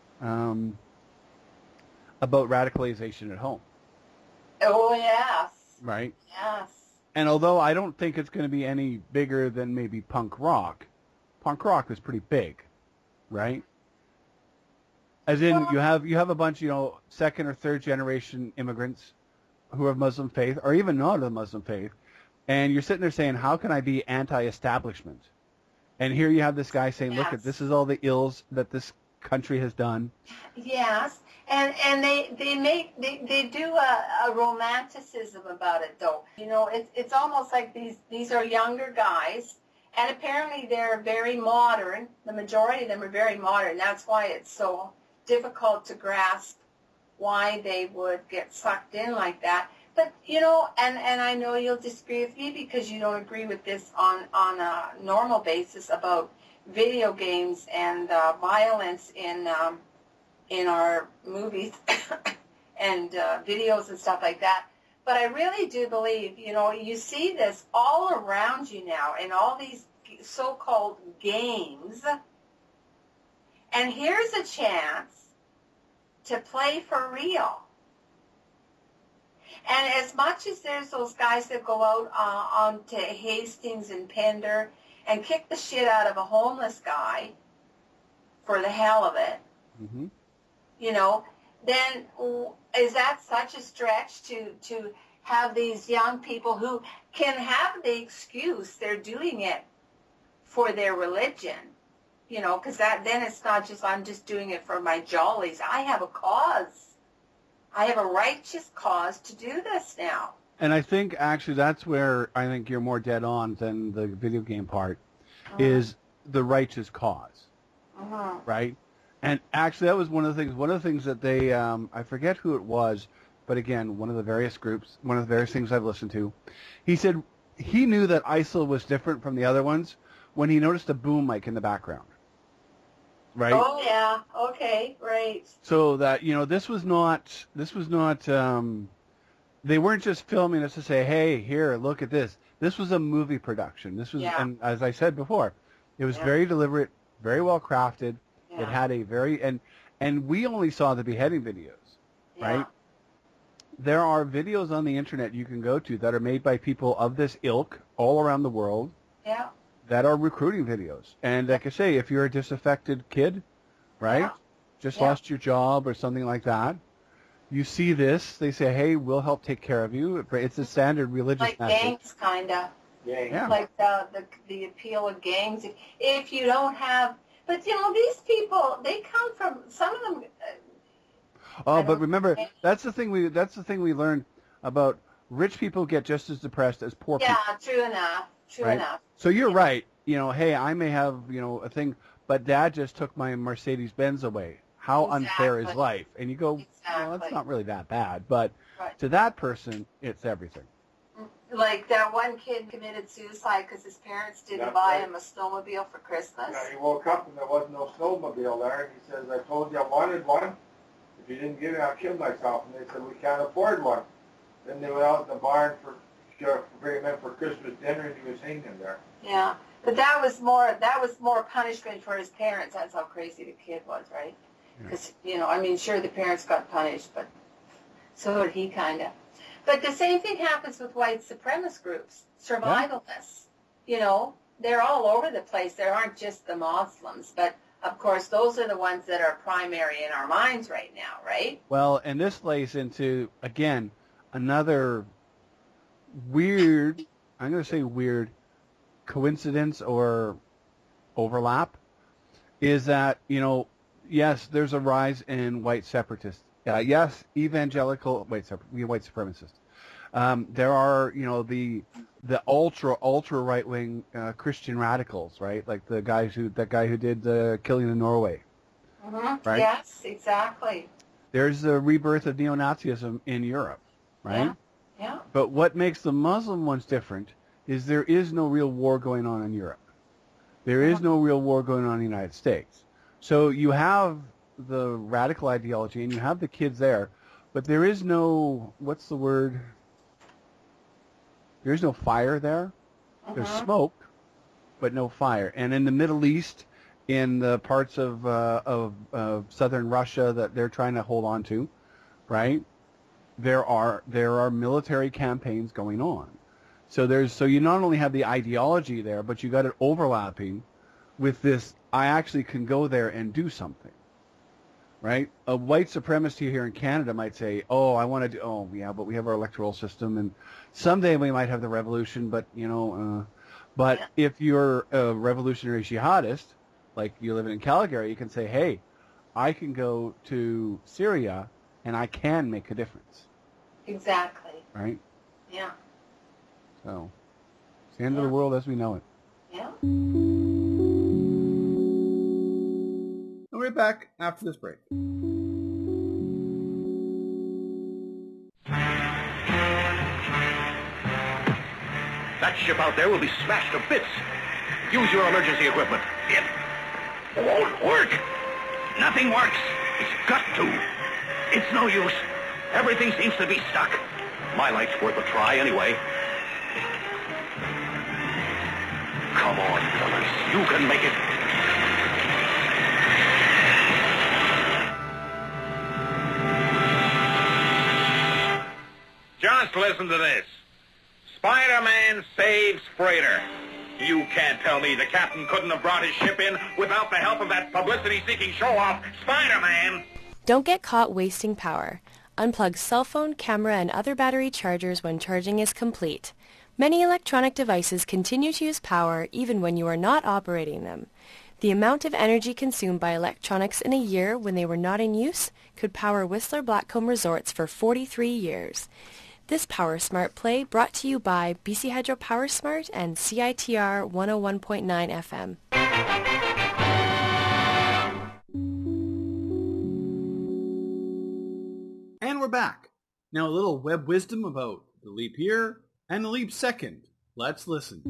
about radicalization at home. Oh, yes. Right? Yes. And although I don't think it's going to be any bigger than maybe punk rock is pretty big, right? As in, you have a bunch, second or third generation immigrants who are of Muslim faith, or even not of Muslim faith, and you're sitting there saying, how can I be anti-establishment? And here you have this guy saying, yes. Look, this is all the ills that this country has done. Yes, and they do a romanticism about it, though. It's almost like these are younger guys, and apparently they're very modern. The majority of them are very modern. That's why it's so difficult to grasp why they would get sucked in like that. But, and I know you'll disagree with me because you don't agree with this on a normal basis about video games and violence in our movies and videos and stuff like that. But I really do believe, you see this all around you now in all these so-called games. And here's a chance to play for real. And as much as there's those guys that go out onto Hastings and Pender and kick the shit out of a homeless guy for the hell of it, then is that such a stretch to have these young people who can have the excuse they're doing it for their religion, because then it's not just I'm just doing it for my jollies. I have a cause. I have a righteous cause to do this now. And I think actually that's where I think you're more dead on than the video game part, is the righteous cause, right? And actually that was one of the things that they, I forget who it was, but again, one of the various groups, one of the various things I've listened to, he said he knew that ISIL was different from the other ones when he noticed a boom mic in the background. Right? Oh yeah. Okay. Right. So that this was not. They weren't just filming us to say, "Hey, here, look at this." This was a movie production. This was, and as I said before, it was very deliberate, very well crafted. Yeah. It had a very and we only saw the beheading videos, right? There are videos on the internet you can go to that are made by people of this ilk all around the world. Yeah. That are recruiting videos. And like I say, if you're a disaffected kid, right, just lost your job or something like that, you see this, they say, hey, we'll help take care of you. It's a standard religious message. Like gangs, kind of. Yeah. Like the appeal of gangs. If you don't have... But, these people, they come from... Some of them... but remember, that's the thing we learned about rich people get just as depressed as poor people. Yeah, true enough. True enough. So you're right. Hey, I may have, a thing, but Dad just took my Mercedes-Benz away. How unfair is life? And you go, well, it's not really that bad. But to that person, it's everything. Like that one kid committed suicide because his parents didn't buy him a snowmobile for Christmas. Yeah, he woke up and there wasn't no snowmobile there. And he says, I told you I wanted one. If you didn't give it, I'll kill myself. And they said, we can't afford one. Then they went out in the barn to bring him in for Christmas dinner, and he was hanging there. Yeah, but that was more punishment for his parents. That's how crazy the kid was, right? Because sure the parents got punished, but so did he kind of. But the same thing happens with white supremacist groups, survivalists. They're all over the place. There aren't just the Muslims, but of course those are the ones that are primary in our minds right now, right? Well, and this lays into again another weird, I'm going to say weird, coincidence or overlap, is that, yes, there's a rise in white separatists. Yes, evangelical white supremacists. There are, the ultra right-wing Christian radicals, right? Like that guy who did the killing in Norway. Right? Yes, exactly. There's the rebirth of neo-Nazism in Europe, right? Yeah. But what makes the Muslim ones different is there is no real war going on in Europe. There is no real war going on in the United States. So you have the radical ideology and you have the kids there, but there is no, what's the word? There is no fire there. There's smoke, but no fire. And in the Middle East, in the parts of southern Russia that they're trying to hold on to, right? There are military campaigns going on. So you not only have the ideology there, but you got it overlapping with this. I actually can go there and do something, right? A white supremacist here in Canada might say, "Oh, I want to do. Oh, yeah, but we have our electoral system, and someday we might have the revolution." But but if you're a revolutionary jihadist, like you live in Calgary, you can say, "Hey, I can go to Syria and I can make a difference." Exactly. Right? Yeah. So, it's the end of the world as we know it. Yeah. And we're back after this break. That ship out there will be smashed to bits. Use your emergency equipment. It won't work. Nothing works. It's got to. It's no use. Everything seems to be stuck. My life's worth a try anyway. Come on, fellas. You can make it. Just listen to this. Spider-Man saves freighter. You can't tell me the captain couldn't have brought his ship in without the help of that publicity-seeking show-off, Spider-Man. Don't get caught wasting power. Unplug cell phone, camera, and other battery chargers when charging is complete. Many electronic devices continue to use power even when you are not operating them. The amount of energy consumed by electronics in a year when they were not in use could power Whistler Blackcomb Resorts for 43 years. This Power Smart play brought to you by BC Hydro Power Smart and CITR 101.9 FM. And we're back. Now a little web wisdom about the leap year and the leap second. Let's listen.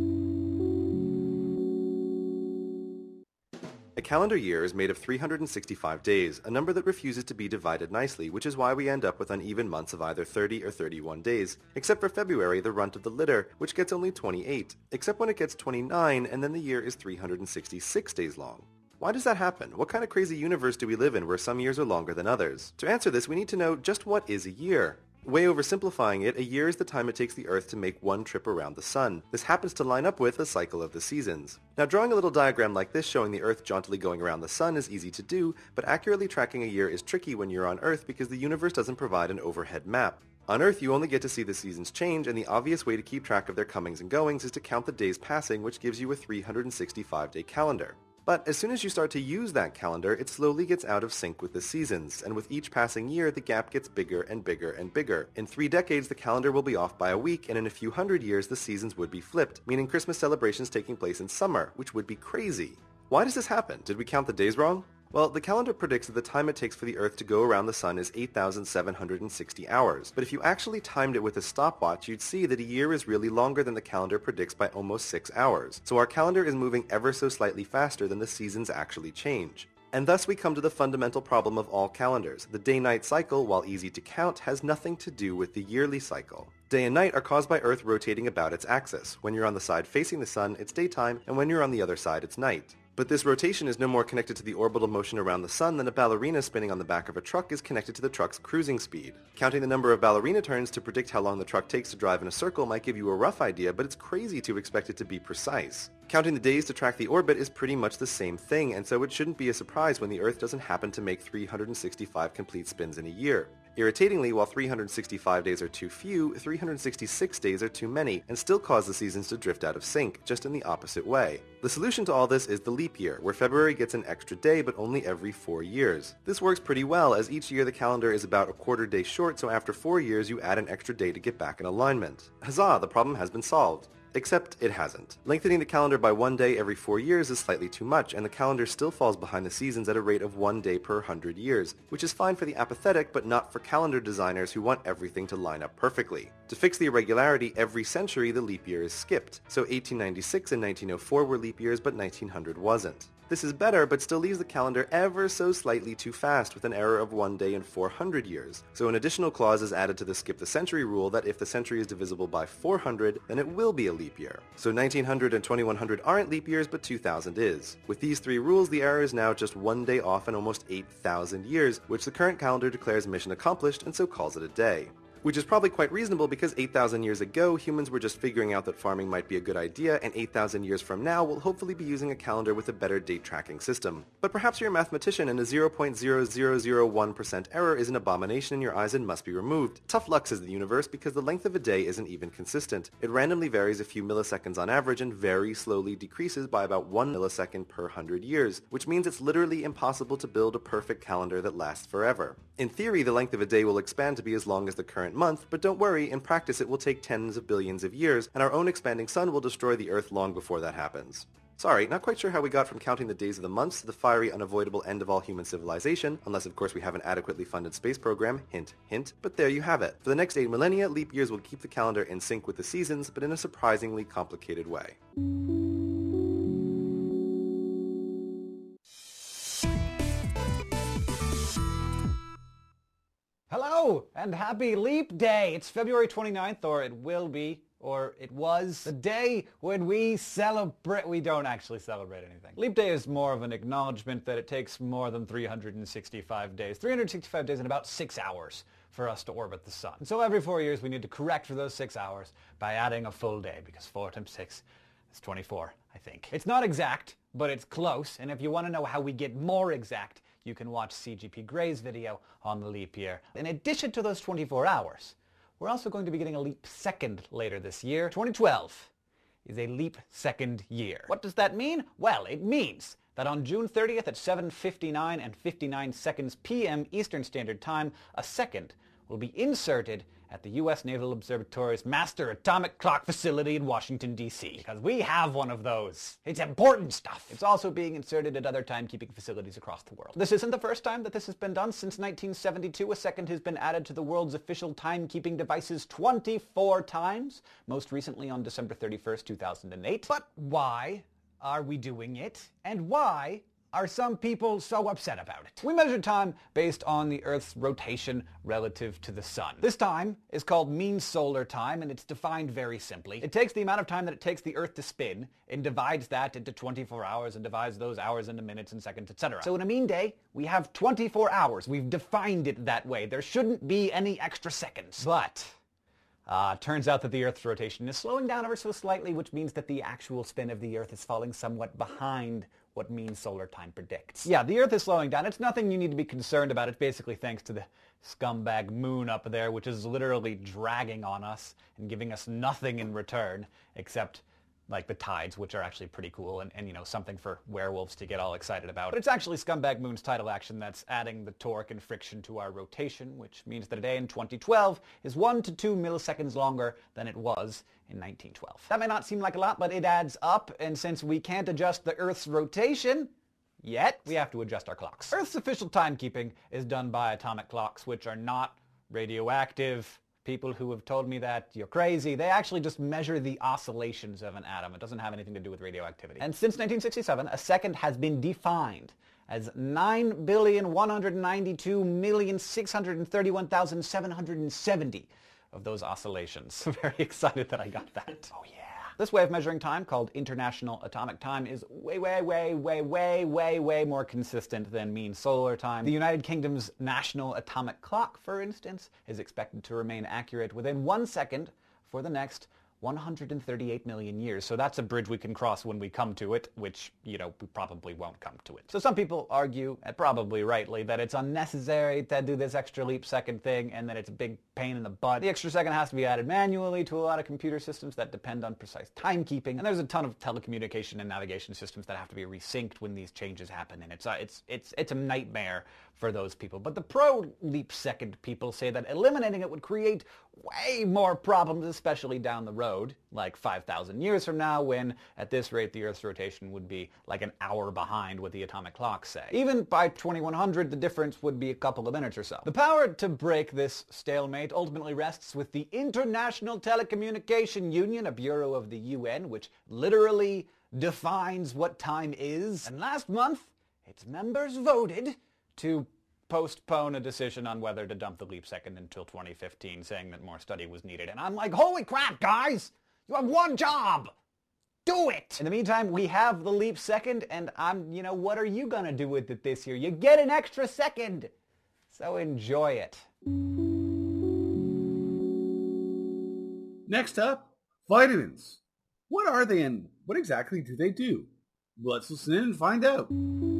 A calendar year is made of 365 days, a number that refuses to be divided nicely, which is why we end up with uneven months of either 30 or 31 days, except for February, the runt of the litter, which gets only 28, except when it gets 29, and then the year is 366 days long. Why does that happen? What kind of crazy universe do we live in where some years are longer than others? To answer this, we need to know just what is a year. Way oversimplifying it, a year is the time it takes the Earth to make one trip around the Sun. This happens to line up with the cycle of the seasons. Now, drawing a little diagram like this showing the Earth jauntily going around the Sun is easy to do, but accurately tracking a year is tricky when you're on Earth because the universe doesn't provide an overhead map. On Earth, you only get to see the seasons change, and the obvious way to keep track of their comings and goings is to count the days passing, which gives you a 365-day calendar. But as soon as you start to use that calendar, it slowly gets out of sync with the seasons, and with each passing year, the gap gets bigger and bigger and bigger. In 3 decades, the calendar will be off by a week, and in a few hundred years, the seasons would be flipped, meaning Christmas celebrations taking place in summer, which would be crazy. Why does this happen? Did we count the days wrong? Well, the calendar predicts that the time it takes for the Earth to go around the Sun is 8,760 hours, but if you actually timed it with a stopwatch, you'd see that a year is really longer than the calendar predicts by almost 6 hours. So our calendar is moving ever so slightly faster than the seasons actually change. And thus we come to the fundamental problem of all calendars. The day-night cycle, while easy to count, has nothing to do with the yearly cycle. Day and night are caused by Earth rotating about its axis. When you're on the side facing the Sun, it's daytime, and when you're on the other side, it's night. But this rotation is no more connected to the orbital motion around the Sun than a ballerina spinning on the back of a truck is connected to the truck's cruising speed. Counting the number of ballerina turns to predict how long the truck takes to drive in a circle might give you a rough idea, but it's crazy to expect it to be precise. Counting the days to track the orbit is pretty much the same thing, and so it shouldn't be a surprise when the Earth doesn't happen to make 365 complete spins in a year. Irritatingly, while 365 days are too few, 366 days are too many, and still cause the seasons to drift out of sync, just in the opposite way. The solution to all this is the leap year, where February gets an extra day but only every 4 years. This works pretty well, as each year the calendar is about a quarter day short, so after 4 years you add an extra day to get back in alignment. Huzzah, the problem has been solved. Except it hasn't. Lengthening the calendar by 1 day every 4 years is slightly too much, and the calendar still falls behind the seasons at a rate of 1 day per 100 years, which is fine for the apathetic but not for calendar designers who want everything to line up perfectly. To fix the irregularity, every century the leap year is skipped, so 1896 and 1904 were leap years but 1900 wasn't. This is better, but still leaves the calendar ever so slightly too fast with an error of 1 day in 400 years. So an additional clause is added to the skip the century rule that if the century is divisible by 400, then it will be a leap year. So 1900 and 2100 aren't leap years, but 2000 is. With these 3 rules, the error is now just 1 day off in almost 8,000 years, which the current calendar declares mission accomplished and so calls it a day. Which is probably quite reasonable because 8,000 years ago, humans were just figuring out that farming might be a good idea, and 8,000 years from now, we'll hopefully be using a calendar with a better date tracking system. But perhaps you're a mathematician and a 0.0001% error is an abomination in your eyes and must be removed. Tough luck, says the universe, because the length of a day isn't even consistent. It randomly varies a few milliseconds on average and very slowly decreases by about 1 millisecond per 100 years, which means it's literally impossible to build a perfect calendar that lasts forever. In theory, the length of a day will expand to be as long as the current month, but don't worry, in practice it will take tens of billions of years, and our own expanding sun will destroy the Earth long before that happens. Sorry, not quite sure how we got from counting the days of the months to the fiery, unavoidable end of all human civilization, unless of course we have an adequately funded space program, hint, hint, but there you have it. For the next 8 millennia, leap years will keep the calendar in sync with the seasons, but in a surprisingly complicated way. Hello, And happy Leap Day! It's February 29th, or it will be, or it was, the day when we celebrate. We don't actually celebrate anything. Leap Day is more of an acknowledgement that it takes more than 365 days. 365 days and about 6 hours for us to orbit the sun. And so every 4 years we need to correct for those 6 hours by adding a full day, because 4 times 6 is 24, I think. It's not exact, but it's close, and if you want to know how we get more exact, you can watch CGP Gray's video on the leap year. In addition to those 24 hours, we're also going to be getting a leap second later this year. 2012 is a leap second year. What does that mean? Well, it means that on June 30th at 7:59 and 59 seconds p.m. Eastern Standard Time, a second will be inserted at the U.S. Naval Observatory's Master Atomic Clock Facility in Washington, D.C. Because we have one of those. It's important stuff. It's also being inserted at other timekeeping facilities across the world. This isn't the first time that this has been done. Since 1972, a second has been added to the world's official timekeeping devices 24 times, most recently on December 31st, 2008. But why are we doing it? And why are some people so upset about it? We measure time based on the Earth's rotation relative to the sun. This time is called mean solar time, and it's defined very simply. It takes the amount of time that it takes the Earth to spin and divides that into 24 hours and divides those hours into minutes and seconds, etc. So in a mean day, we have 24 hours. We've defined it that way. There shouldn't be any extra seconds. But turns out that the Earth's rotation is slowing down ever so slightly, which means that the actual spin of the Earth is falling somewhat behind what mean solar time predicts. Yeah, the Earth is slowing down. It's nothing you need to be concerned about. It's basically thanks to the scumbag moon up there, which is literally dragging on us and giving us nothing in return except like the tides, which are actually pretty cool and you know, something for werewolves to get all excited about. But it's actually Scumbag Moon's tidal action that's adding the torque and friction to our rotation, which means that a day in 2012 is 1 to 2 milliseconds longer than it was in 1912. That may not seem like a lot, but it adds up, and since we can't adjust the Earth's rotation yet, we have to adjust our clocks. Earth's official timekeeping is done by atomic clocks, which are not radioactive. People who have told me that you're crazy, they actually just measure the oscillations of an atom. It doesn't have anything to do with radioactivity. And since 1967, a second has been defined as 9,192,631,770 of those oscillations. I'm very excited that I got that. Oh yeah. This way of measuring time, called International Atomic Time, is way more consistent than mean solar time. The United Kingdom's National Atomic Clock, for instance, is expected to remain accurate within 1 second for the next 138 million years. So that's a bridge we can cross when we come to it, which, you know, we probably won't come to it. So some people argue, and probably rightly, that it's unnecessary to do this extra leap second thing and that it's a big pain in the butt. The extra second has to be added manually to a lot of computer systems that depend on precise timekeeping, and there's a ton of telecommunication and navigation systems that have to be resynced when these changes happen, and it's a nightmare for those people. But the pro-leap second people say that eliminating it would create way more problems, especially down the road, like 5,000 years from now, when at this rate the Earth's rotation would be like an hour behind what the atomic clocks say. Even by 2100, the difference would be a couple of minutes or so. The power to break this stalemate ultimately rests with the International Telecommunication Union, a bureau of the UN, which literally defines what time is. And last month, its members voted to postpone a decision on whether to dump the leap second until 2015, saying that more study was needed. And I'm like, holy crap, guys! You have one job! Do it! In the meantime, we have the leap second, and what are you gonna do with it this year? You get an extra second! So enjoy it. Next up, vitamins. What are they and what exactly do they do? Let's listen in and find out.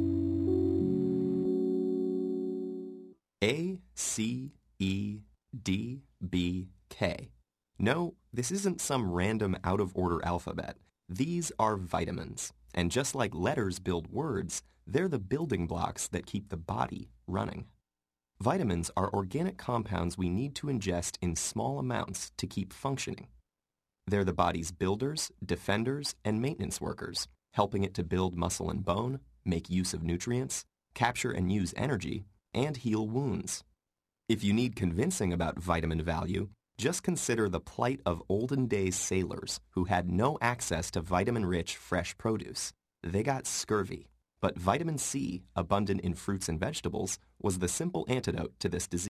A, C, E, D, B, K. No, this isn't some random out-of-order alphabet. These are vitamins. And just like letters build words, they're the building blocks that keep the body running. Vitamins are organic compounds we need to ingest in small amounts to keep functioning. They're the body's builders, defenders, and maintenance workers, helping it to build muscle and bone, make use of nutrients, capture and use energy, and heal wounds. If you need convincing about vitamin value, just consider the plight of olden-day sailors who had no access to vitamin-rich fresh produce. They got scurvy, but vitamin C, abundant in fruits and vegetables, was the simple antidote to this disease.